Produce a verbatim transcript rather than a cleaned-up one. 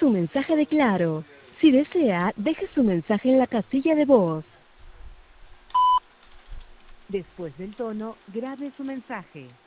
su mensaje de Claro. Si desea, deje su mensaje en la casilla de voz. Después del tono, grabe su mensaje.